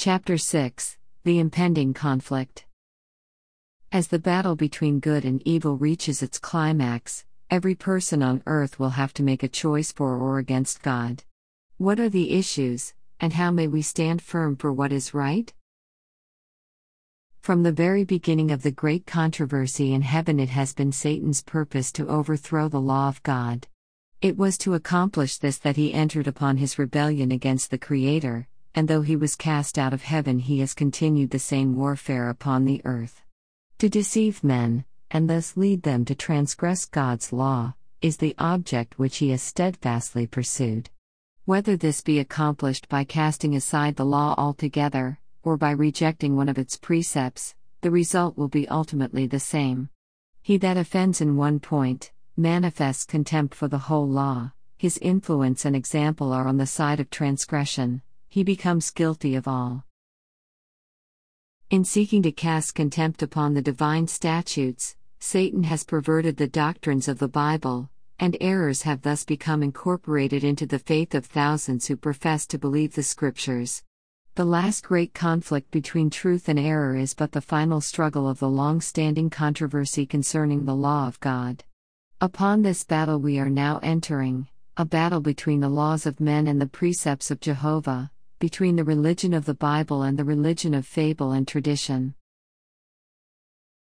Chapter 6: The Impending Conflict. As the battle between good and evil reaches its climax, every person on earth will have to make a choice for or against God. What are the issues, and how may we stand firm for what is right? From the very beginning of the great controversy in heaven, it has been Satan's purpose to overthrow the law of God. It was to accomplish this that he entered upon his rebellion against the Creator, and though he was cast out of heaven, he has continued the same warfare upon the earth. To deceive men, and thus lead them to transgress God's law, is the object which he has steadfastly pursued. Whether this be accomplished by casting aside the law altogether, or by rejecting one of its precepts, the result will be ultimately the same. He that offends in one point, manifests contempt for the whole law. His influence and example are on the side of transgression. He becomes guilty of all. In seeking to cast contempt upon the divine statutes, Satan has perverted the doctrines of the Bible, and errors have thus become incorporated into the faith of thousands who profess to believe the Scriptures. The last great conflict between truth and error is but the final struggle of the long-standing controversy concerning the law of God. Upon this battle we are now entering, a battle between the laws of men and the precepts of Jehovah, between the religion of the Bible and the religion of fable and tradition.